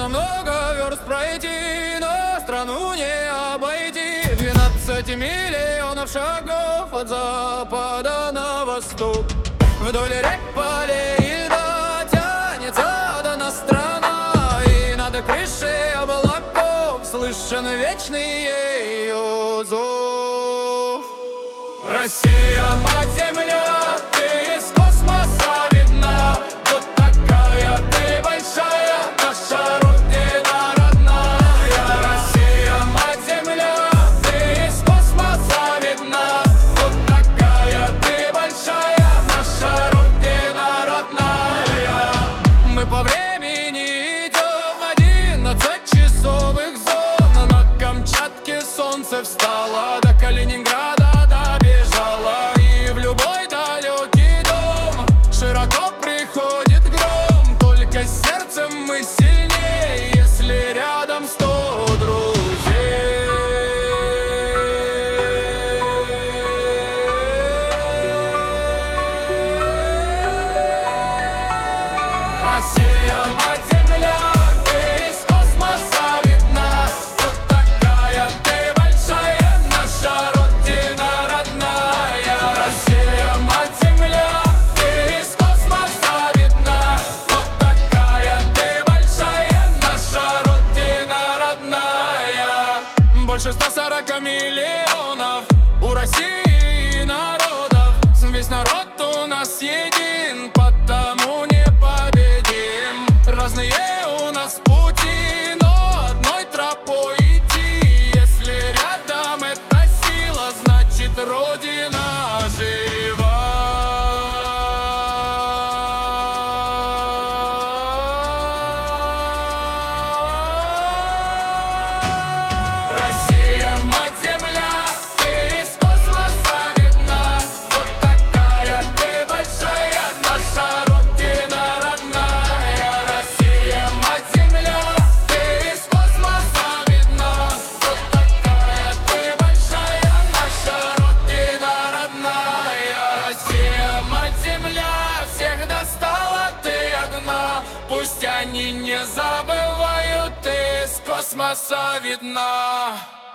Нужно много верст пройти, но страну не обойти. 12 миллионов шагов от запада на восток. Вдоль рек, полей и льда тянется одна страна, и над крышей облаков слышен вечный ее зов. Россия, мать земля, ты из космоса видна. Вот такая ты большая, наша родина родная. Россия, мать земля, ты из космоса видна. Вот такая ты большая, наша родина родная. Мы по времени идем 11 часовых зон. На Камчатке солнце встало, до Калининграда добежала. И в любой далекий дом широко приходит гром. Только сердцем мы сильнее, если рядом 100 друзей. Россия, мать земля, ты из космоса видна. Вот такая ты большая, наша родина родная. Россия, мать земля, ты из космоса видна. Вот такая ты большая, наша родина родная. Больше 140 миллионов у России народов. Весь народ у нас един, потому не победим. Разные у нас пути, но одной тропой идти. Если рядом эта сила, значит родина жива. Россия, мать земля, ты из космоса видна. Вот такая ты большая, наша родина родная. Россия, мать земля, ты из космоса видна. Вот такая ты большая, наша родина родная. Россия, мать земля, всех достала ты одна. Пусть они не забывают, ты из космоса видна.